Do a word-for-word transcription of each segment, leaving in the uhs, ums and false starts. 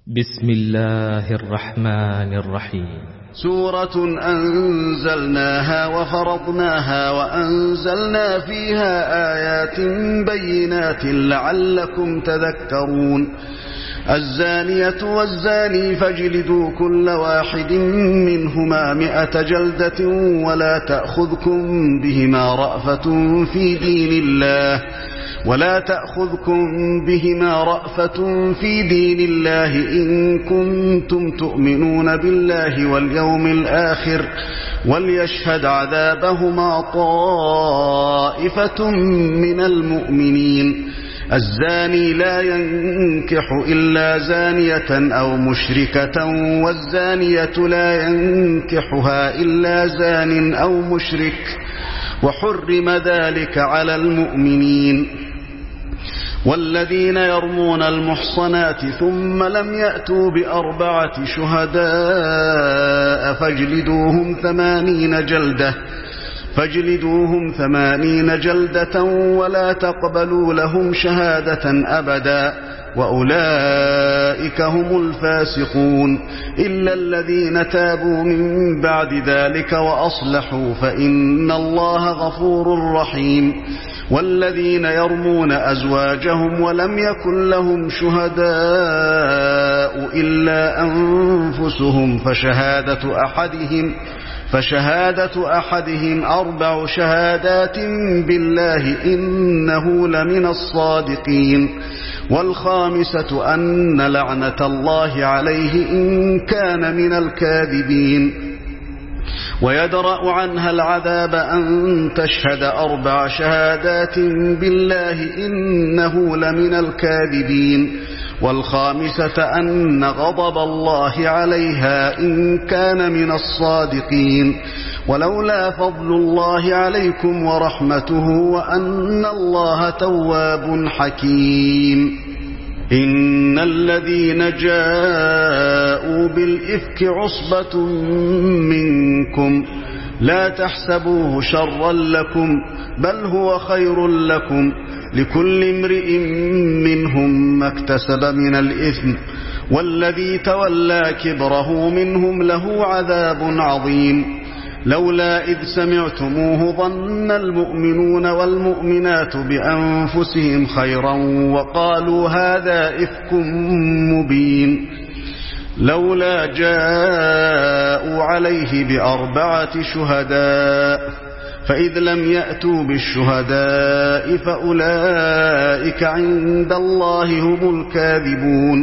بسم الله الرحمن الرحيم. سورة أنزلناها وفرضناها وأنزلنا فيها آيات بينات لعلكم تذكرون. الزانية والزاني فاجلدوا كل واحد منهما مئة جلدة ولا تأخذكم بهما رأفة في دين الله ولا تأخذكم بهما رأفة في دين الله إن كنتم تؤمنون بالله واليوم الآخر وليشهد عذابهما طائفة من المؤمنين. الزاني لا ينكح إلا زانية أو مشركة والزانية لا ينكحها إلا زان أو مشرك وحرم ذلك على المؤمنين. والذين يرمون المحصنات ثم لم يأتوا بأربعة شهداء فاجلدوهم ثمانين جلدة فاجلدوهم ثمانين جلدة ولا تقبلوا لهم شهادة أبدا وأولئك هم الفاسقون إلا الذين تابوا من بعد ذلك وأصلحوا فإن الله غفور رحيم. والذين يرمون أزواجهم ولم يكن لهم شهداء إلا أنفسهم فشهادة أحدهم فشهادة أحدهم أربع شهادات بالله إنه لمن الصادقين. والخامسة أن لعنة الله عليه إن كان من الكاذبين. ويدرأ عنها العذاب أن تشهد أربع شهادات بالله إنه لمن الكاذبين. والخامسة أن غضب الله عليها إن كان من الصادقين. ولولا فضل الله عليكم ورحمته وأن الله تواب حكيم. إن الذين جاءوا بالإفك عصبة منكم لا تحسبوه شرا لكم بل هو خير لكم لكل امرئ منهم ما اكتسب من الإثم والذي تولى كبره منهم له عذاب عظيم. لولا إذ سمعتموه ظن المؤمنون والمؤمنات بأنفسهم خيرا وقالوا هذا إفك مبين. لولا جاءوا عليه بأربعة شهداء فإذ لم يأتوا بالشهداء فأولئك عند الله هم الكاذبون.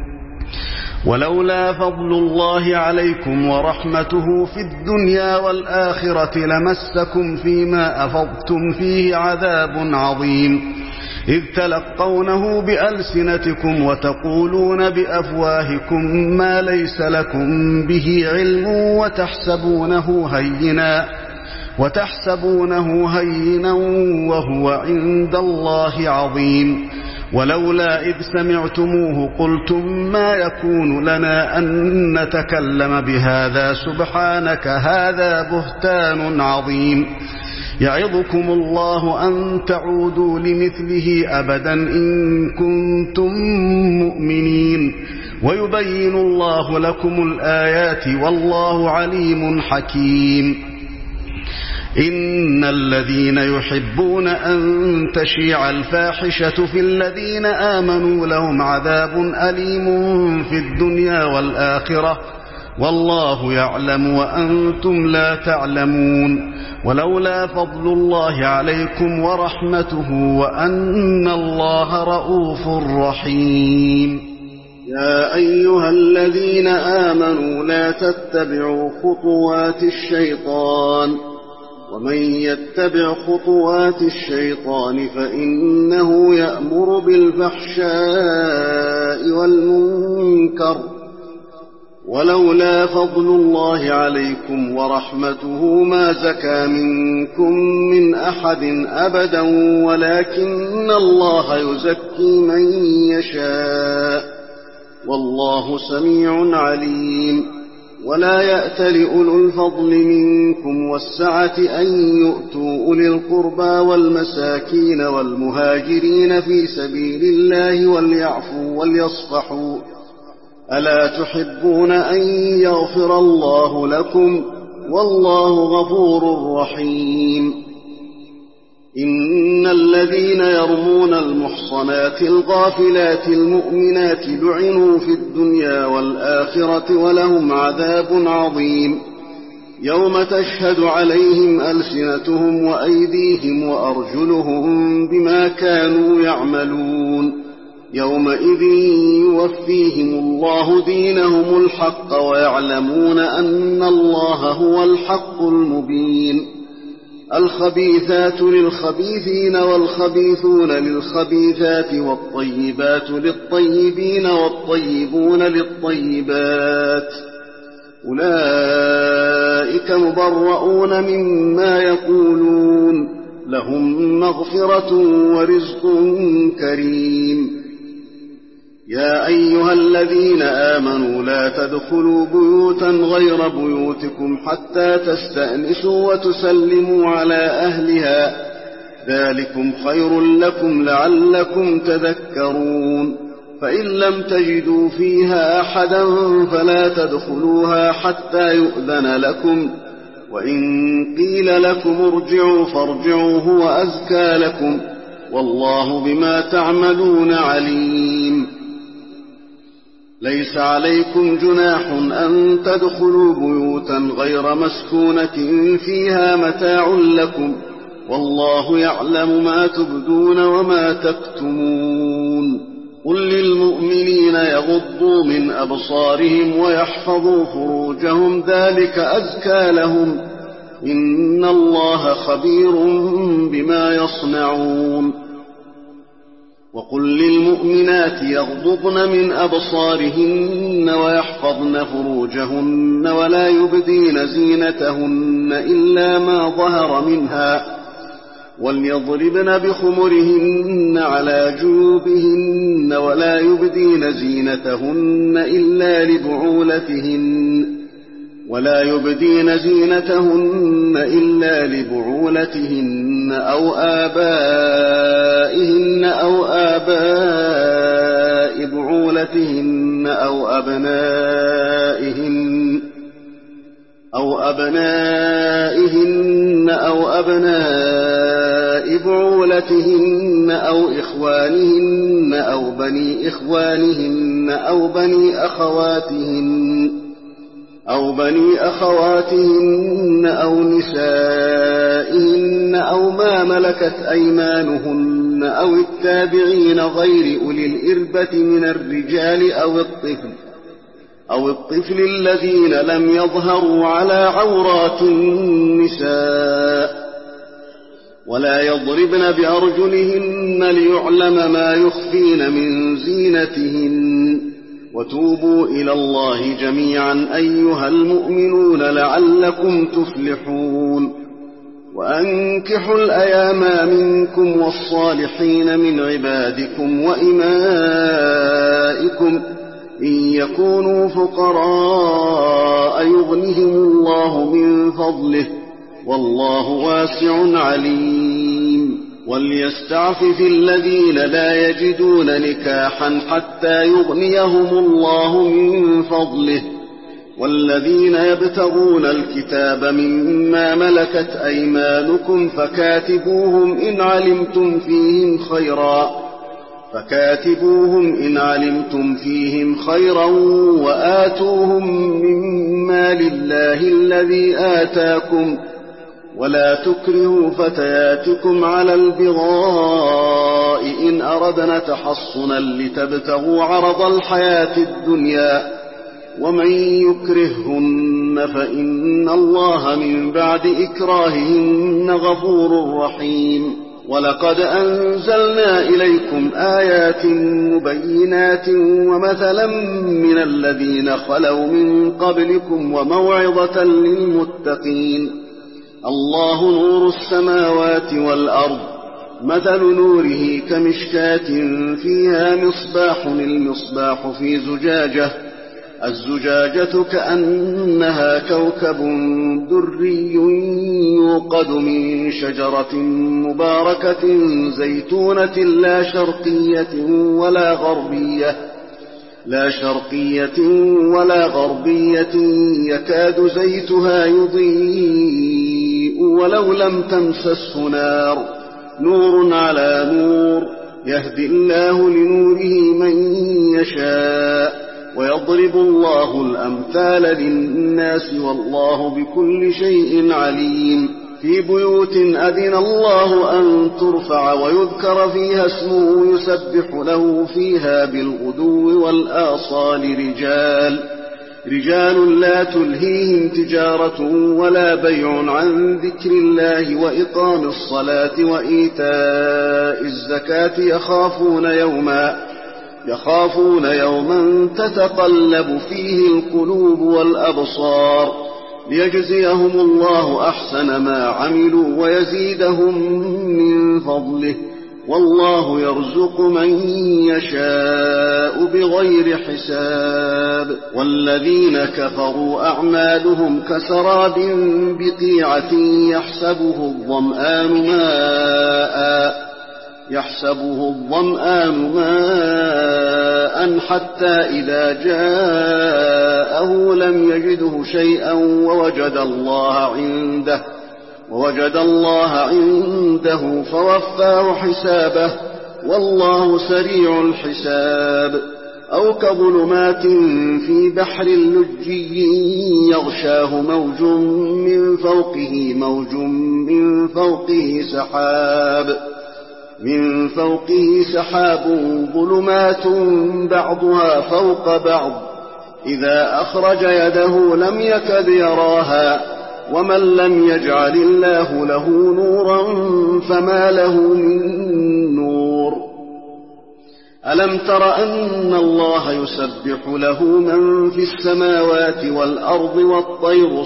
ولولا فضل الله عليكم ورحمته في الدنيا والآخرة لمسكم فيما أفضتم فيه عذاب عظيم إذ تلقونه بألسنتكم وتقولون بأفواهكم ما ليس لكم به علم وتحسبونه هينا وتحسبونه هينا وهو عند الله عظيم. ولولا إذ سمعتموه قلتم ما يكون لنا أن نتكلم بهذا سبحانك هذا بهتان عظيم. يعظكم الله أن تعودوا لمثله أبدا إن كنتم مؤمنين ويبين الله لكم الآيات والله عليم حكيم. إن الذين يحبون أن تشيع الفاحشة في الذين آمنوا لهم عذاب أليم في الدنيا والآخرة والله يعلم وأنتم لا تعلمون. ولولا فضل الله عليكم ورحمته وأن الله رؤوف رحيم. يا أيها الذين آمنوا لا تتبعوا خطوات الشيطان ومن يتبع خطوات الشيطان فإنه يأمر بالفحشاء والمنكر. ولولا فضل الله عليكم ورحمته ما زكى منكم من أحد أبدا ولكن الله يزكي من يشاء والله سميع عليم. ولا يأتل أولو الفضل منكم والسعة أن يؤتوا أولي القربى والمساكين والمهاجرين في سبيل الله وليعفوا وليصفحوا ألا تحبون أن يغفر الله لكم والله غفور رحيم إن الذين يرمون المحصنات الغافلات المؤمنات لعنوا في الدنيا والآخرة ولهم عذاب عظيم يوم تشهد عليهم ألسنتهم وأيديهم وأرجلهم بما كانوا يعملون يومئذ يوفيهم الله دينهم الحق ويعلمون أن الله هو الحق المبين الخبيثات للخبيثين والخبيثون للخبيثات والطيبات للطيبين والطيبون للطيبات أولئك مبرؤون مما يقولون لهم مغفرة ورزق كريم يا أيها الذين آمنوا لا تدخلوا بيوتا غير بيوتكم حتى تستأنسوا وتسلموا على أهلها ذلكم خير لكم لعلكم تذكرون فإن لم تجدوا فيها أحدا فلا تدخلوها حتى يؤذن لكم وإن قيل لكم ارجعوا فارجعوا هو أزكى لكم والله بما تعملون عليم ليس عليكم جناح أن تدخلوا بيوتا غير مسكونة فيها متاع لكم والله يعلم ما تبدون وما تكتمون قل للمؤمنين يغضوا من أبصارهم ويحفظوا فروجهم ذلك أزكى لهم إن الله خبير بما يصنعون وقل للمؤمنات يغضضن من أبصارهن ويحفظن فروجهن ولا يبدين زينتهن إلا ما ظهر منها وليضربن بخمرهن على جيوبهن ولا يبدين زينتهن إلا لبعولتهن ولا يبدين زينتهن إلا لبعولتهن أو آبائهن أو آباء بعولتهن أو أبنائهن أو أبنائهن أو أبناء بعولتهن أو إخوانهن أو بني إخوانهن أو بني أخواتهن أو بني أخواتهن أو نسائهن أو ما ملكت أيمانهن أو التابعين غير أولي الإربة من الرجال أو الطفل أو الطفل الذين لم يظهروا على عورات النساء ولا يضربن بأرجلهن ليعلم ما يخفين من زينتهن وتوبوا إلى الله جميعا أيها المؤمنون لعلكم تفلحون وأنكحوا الأيام منكم والصالحين من عبادكم وإمائكم إن يكونوا فقراء يغنهم الله من فضله والله واسع عليم وليستعفف الذين لا يجدون نكاحا حتى يغنيهم الله من فضله والذين يبتغون الكتاب مما ملكت أيمانكم فكاتبوهم إن علمتم فيهم خيرا فكاتبوهم إن علمتم فيهم خيرا وآتوهم مما لله الذي آتاكم ولا تكرهوا فتياتكم على البغاء إن أردنا تحصنا لتبتغوا عرض الحياة الدنيا ومن يكرههن فإن الله من بعد إكراههن غفور رحيم ولقد أنزلنا إليكم آيات مبينات ومثلا من الذين خلوا من قبلكم وموعظة للمتقين الله نور السماوات والأرض مثل نوره كمشكاة فيها مصباح المصباح في زجاجة الزجاجة كأنها كوكب دري يوقد من شجرة مباركة زيتونة لا شرقية ولا غربية لا شرقية ولا غربية يكاد زيتها يضيء ولو لم تمسسه نار نور على نور يهدي الله لنوره من يشاء ويضرب الله الأمثال للناس والله بكل شيء عليم في بيوت أذن الله أن ترفع ويذكر فيها اسمه يسبح له فيها بالغدو والآصال رجال رجال لا تلهيهم تجارة ولا بيع عن ذكر الله وإقام الصلاة وإيتاء الزكاة يخافون يوما يخافون يوما تتقلب فيه القلوب والأبصار ليجزيهم الله أحسن ما عملوا ويزيدهم من فضله والله يرزق من يشاء بغير حساب والذين كفروا أعمالهم كسراب بقيعة يحسبه الظمآن ماء يحسبه الظمآن ماء حتى إذا جاءه لم يجده شيئا ووجد الله عنده ووجد الله عنده فوفاه حسابه والله سريع الحساب أو كظلمات في بحر لجي يغشاه موج من فوقه موج من فوقه سحاب من فوقه سحاب ظلمات بعضها فوق بعض إذا أخرج يده لم يكد يراها ومن لم يجعل الله له نورا فما له من نور ألم تر أن الله يسبح له من في السماوات والأرض والطير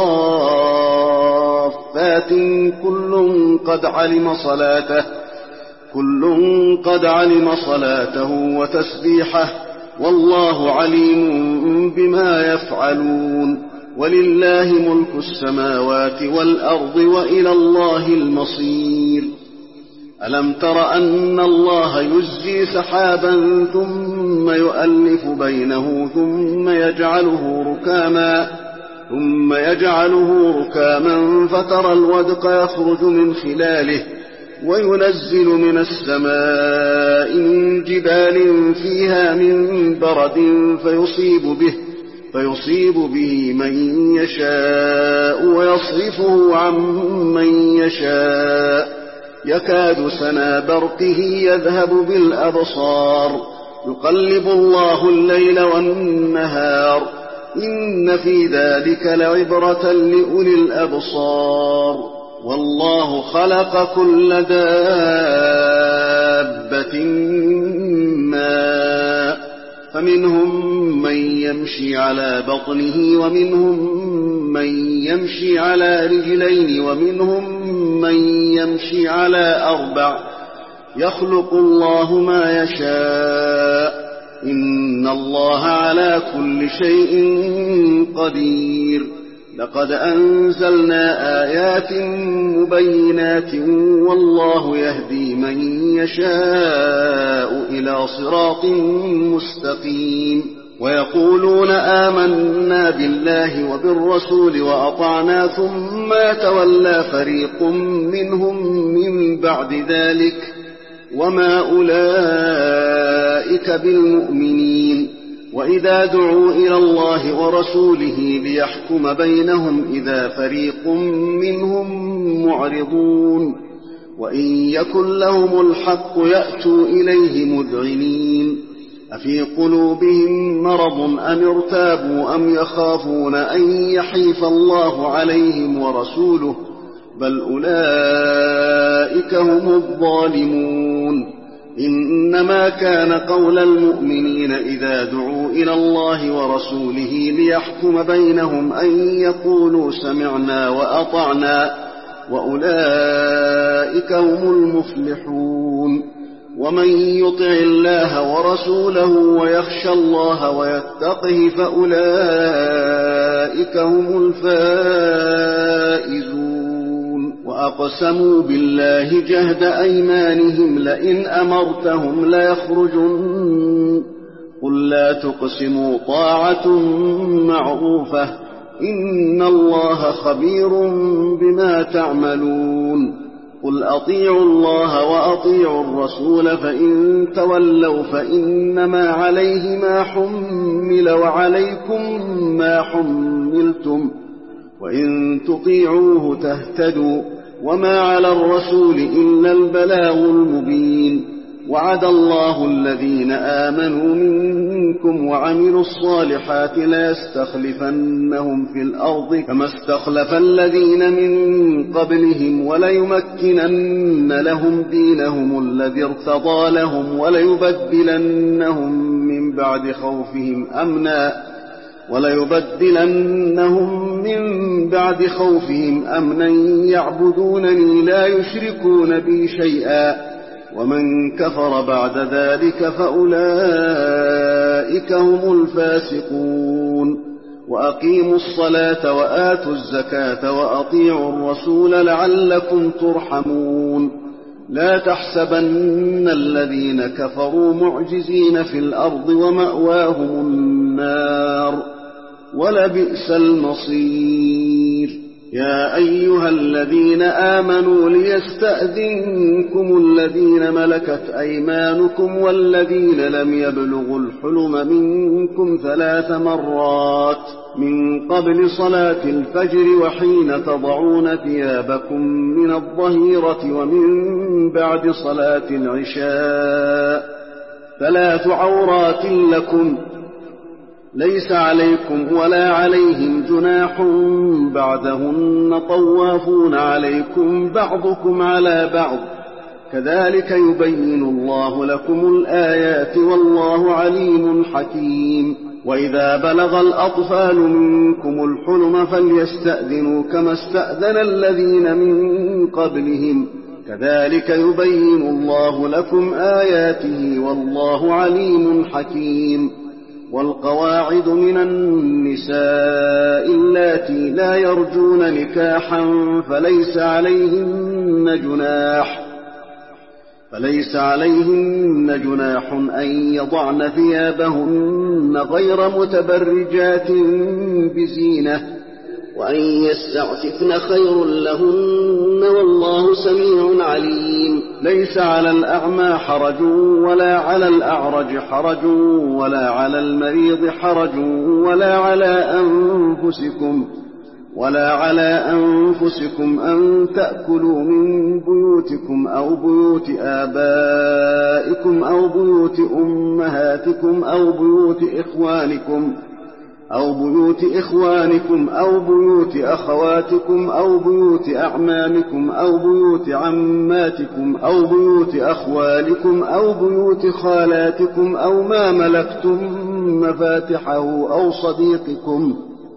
صافات كل قد علم صلاته كل قد علم صلاته وتسبيحه والله عليم بما يفعلون ولله ملك السماوات والأرض وإلى الله المصير ألم تر أن الله يزجي سحابا ثم يؤلف بينه ثم يجعله ركاما ثم يجعله ركاما فترى الودق يخرج من خلاله وينزل من السماء من جبال فيها من برد فيصيب به فيصيب به من يشاء ويصرفه عن من يشاء يكاد سنا برقه يذهب بالأبصار يقلب الله الليل والنهار إن في ذلك لعبرة لأولي الأبصار والله خلق كل دابة ماء فمنهم من يمشي على بطنه ومنهم من يمشي على رجلين ومنهم من يمشي على أربع يخلق الله ما يشاء إن الله على كل شيء قدير لقد أنزلنا آيات مبينات والله يهدي من يشاء إلى صراط مستقيم ويقولون آمنا بالله وبالرسول وأطعنا ثم يتولى فريق منهم من بعد ذلك وما أولئك بالمؤمنين وإذا دعوا إلى الله ورسوله ليحكم بينهم إذا فريق منهم معرضون وإن يكن لهم الحق يأتوا إليه مذعنين أفي قلوبهم مرض أم ارتابوا أم يخافون أن يحيف الله عليهم ورسوله بل أولئك هم الظالمون إنما كان قول المؤمنين إذا دعوا إلى الله ورسوله ليحكم بينهم أن يقولوا سمعنا وأطعنا وأولئك هم المفلحون ومن يطع الله ورسوله ويخشى الله ويتقه فأولئك هم الفائزون وأقسموا بالله جهد أيمانهم لئن أمرتهم ليخرجن قل لا تقسموا طاعة معروفة إن الله خبير بما تعملون قل أطيعوا الله وأطيعوا الرسول فإن تولوا فإنما عليه ما حمل وعليكم ما حملتم وإن تطيعوه تهتدوا وما على الرسول إلا البلاغ المبين وعد الله الذين آمنوا منكم وعملوا الصالحات ليستخلفنهم في الأرض كما استخلف الذين من قبلهم وليمكنن لهم دينهم الذي ارتضى لهم وليبدلنهم من بعد خوفهم أمنا وليبدلنهم من بعد خوفهم أمنا يعبدونني لا يشركون بي شيئا ومن كفر بعد ذلك فأولئك هم الفاسقون وأقيموا الصلاة وآتوا الزكاة وأطيعوا الرسول لعلكم ترحمون لا تحسبن الذين كفروا معجزين في الأرض ومأواهم النار ولبئس المصير يا أيها الذين آمنوا ليستأذنكم الذين ملكت أيمانكم والذين لم يبلغوا الحلم منكم ثلاث مرات من قبل صلاة الفجر وحين تضعون ثيابكم من الظهيرة ومن بعد صلاة العشاء ثلاث عورات لكم ليس عليكم ولا عليهم جناح بعدهن طوافون عليكم بعضكم على بعض كذلك يبين الله لكم الآيات والله عليم حكيم وإذا بلغ الأطفال منكم الحلم فليستأذنوا كما استأذن الذين من قبلهم كذلك يبين الله لكم آياته والله عليم حكيم والقواعد من النساء اللاتي لا يرجون نكاحا فليس عليهن جناح فليس عليهن جناح أن يضعن ثيابهن غير متبرجات بزينة وأن يستعففن خير لهن والله سميع عليم ليس على الأعمى حرج ولا على الأعرج حرج ولا على المريض حرج ولا على أنفسكم ولا على أنفسكم أن تأكلوا من بيوتكم أو بيوت آبائكم أو بيوت أمهاتكم أو بيوت إخوانكم أو بيوت إخوانكم أو بيوت أخواتكم أو بيوت أعمامكم أو بيوت عماتكم أو بيوت أخوالكم أو بيوت خالاتكم أو ما ملكتم مفاتحه أو صديقكم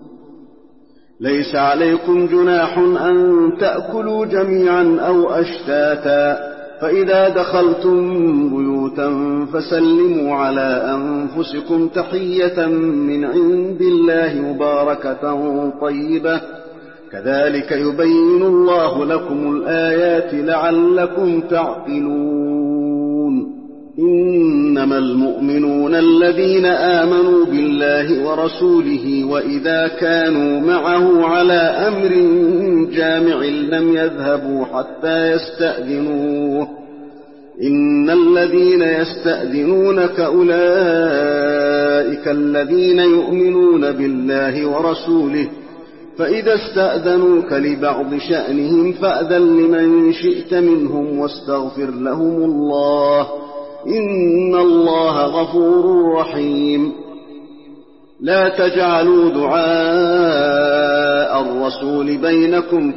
ليس عليكم جناح أن تأكلوا جميعا أو أشتاتا فإذا دخلتم بيوتا فسلموا على أنفسكم تحية من عند الله مباركة طيبة كذلك يبين الله لكم الآيات لعلكم تعقلون إنما المؤمنون الذين آمنوا بالله ورسوله وإذا كانوا معه على أمر جامع لم يذهبوا حتى يستأذنوه إن الذين يستأذنونك أولئك الذين يؤمنون بالله ورسوله فإذا استأذنوك لبعض شأنهم فأذن لمن شئت منهم واستغفر لهم الله إن الله غفور رحيم لا تجعلوا دعاء الرسول بينكم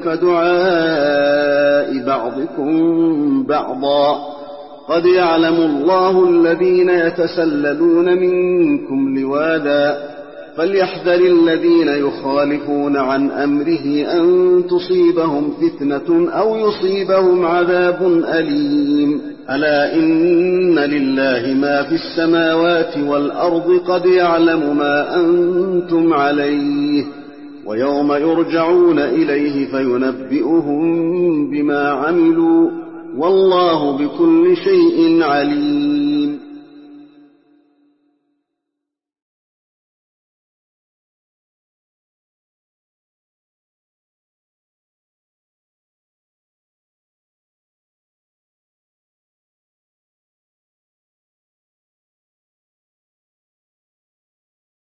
كدعاء بعضكم بعضا قد يعلم الله الذين يتسللون منكم لواذا فليحذر الذين يخالفون عن أمره أن تصيبهم فتنة أو يصيبهم عذاب أليم ألا إن لله ما في السماوات والأرض قد يعلم ما أنتم عليه ويوم يرجعون إليه فينبئهم بما عملوا والله بكل شيء عليم